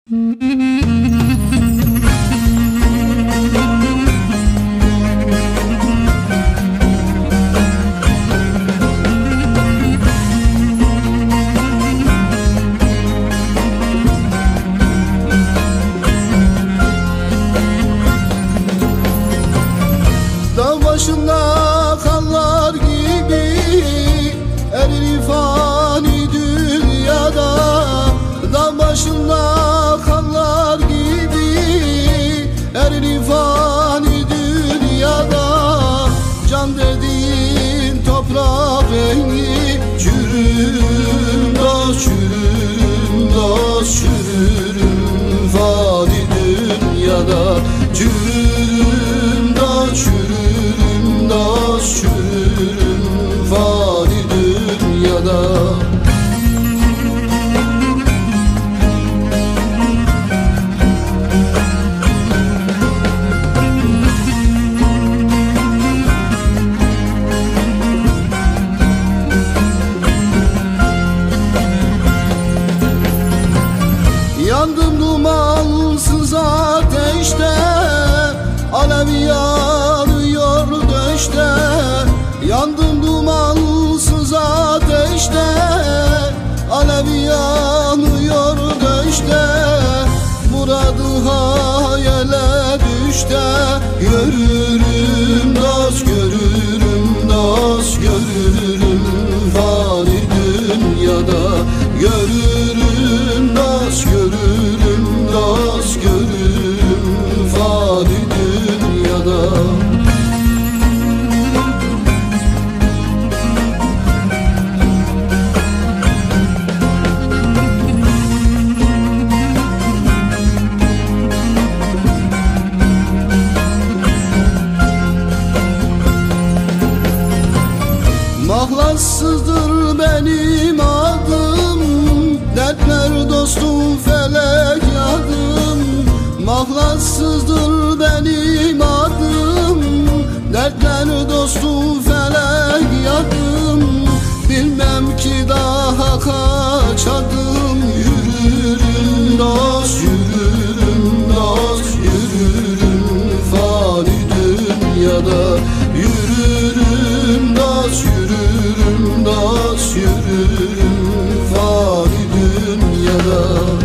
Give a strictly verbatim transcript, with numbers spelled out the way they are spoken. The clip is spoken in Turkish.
Dağ başında kanlar gibi erir fani dünyada. Dağ başında kanlar gibi erir fani dünyada. Can dediğin toprak rengi, çürürüm dost çürürüm dost çürürüm fani dünyada. Çürürüm dost çürürüm dost çürürüm fani dünyada. Yandım dumansız ateşte, alev yanıyor döşte. Yandım dumansız ateşte, alev yanıyor döşte. Muradı hayale düşte, görürüm dost görürüm dost görürüm fani dünyada. Görürüm dost görürüm dost görürüm fani dünyada. Mahlassızdır benim adım, dertler dostum felek yadım. Mahlassızdır benim adım, dertler dostum felek yadım. Bilmem ki daha kaç adım, yürürüm dost yürürüm dost yürürüm fani dünyada. Yürürüm dost yürürüm dost yürürüm fani dünyada.